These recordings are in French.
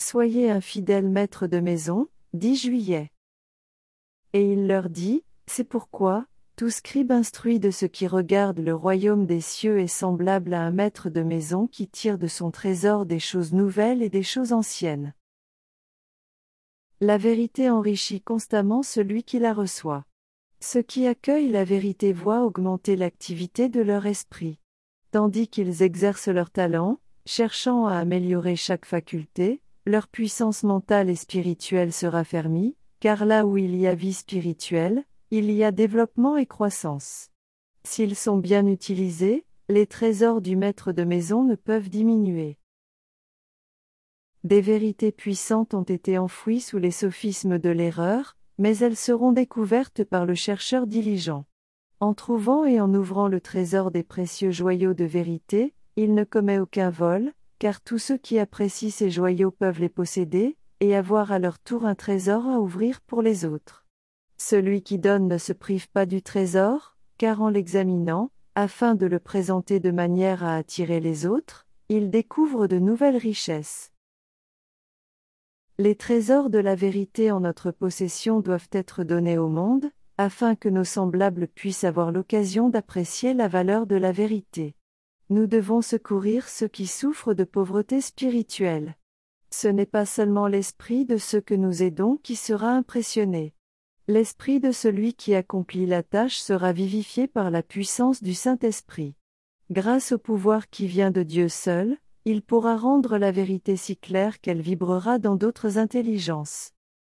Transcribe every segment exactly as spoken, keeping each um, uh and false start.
Soyez un fidèle maître de maison, dit Juillet. Et il leur dit, c'est pourquoi, tout scribe instruit de ce qui regarde le royaume des cieux est semblable à un maître de maison qui tire de son trésor des choses nouvelles et des choses anciennes. La vérité enrichit constamment celui qui la reçoit. Ceux qui accueillent la vérité voient augmenter l'activité de leur esprit. Tandis qu'ils exercent leur talent, cherchant à améliorer chaque faculté, leur puissance mentale et spirituelle se raffermit, car là où il y a vie spirituelle, il y a développement et croissance. S'ils sont bien utilisés, les trésors du maître de maison ne peuvent diminuer. Des vérités puissantes ont été enfouies sous les sophismes de l'erreur, mais elles seront découvertes par le chercheur diligent. En trouvant et en ouvrant le trésor des précieux joyaux de vérité, il ne commet aucun vol, car tous ceux qui apprécient ces joyaux peuvent les posséder, et avoir à leur tour un trésor à ouvrir pour les autres. Celui qui donne ne se prive pas du trésor, car en l'examinant, afin de le présenter de manière à attirer les autres, il découvre de nouvelles richesses. Les trésors de la vérité en notre possession doivent être donnés au monde, afin que nos semblables puissent avoir l'occasion d'apprécier la valeur de la vérité. Nous devons secourir ceux qui souffrent de pauvreté spirituelle. Ce n'est pas seulement l'esprit de ceux que nous aidons qui sera impressionné. L'esprit de celui qui accomplit la tâche sera vivifié par la puissance du Saint-Esprit. Grâce au pouvoir qui vient de Dieu seul, il pourra rendre la vérité si claire qu'elle vibrera dans d'autres intelligences.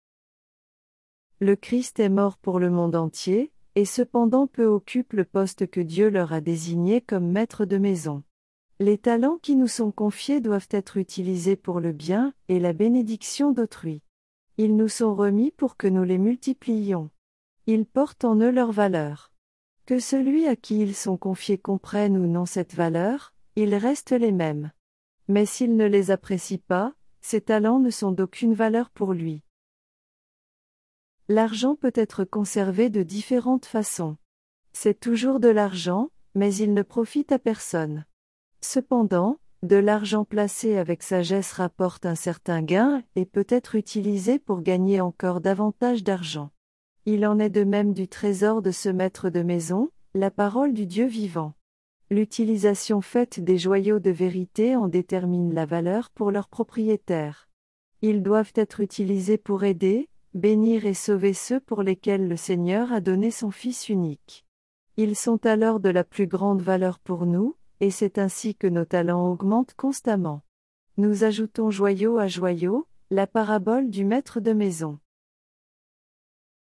Le Christ est mort pour le monde entier, et cependant peu occupent le poste que Dieu leur a désigné comme maître de maison. Les talents qui nous sont confiés doivent être utilisés pour le bien et la bénédiction d'autrui. Ils nous sont remis pour que nous les multipliions. Ils portent en eux leur valeur. Que celui à qui ils sont confiés comprenne ou non cette valeur, ils restent les mêmes. Mais s'il ne les apprécie pas, ces talents ne sont d'aucune valeur pour lui. L'argent peut être conservé de différentes façons. C'est toujours de l'argent, mais il ne profite à personne. Cependant, de l'argent placé avec sagesse rapporte un certain gain et peut être utilisé pour gagner encore davantage d'argent. Il en est de même du trésor de ce maître de maison, la parole du Dieu vivant. L'utilisation faite des joyaux de vérité en détermine la valeur pour leurs propriétaires. Ils doivent être utilisés pour aider, bénir et sauver ceux pour lesquels le Seigneur a donné son Fils unique. Ils sont alors de la plus grande valeur pour nous, et c'est ainsi que nos talents augmentent constamment. Nous ajoutons joyau à joyau, la parabole du maître de maison.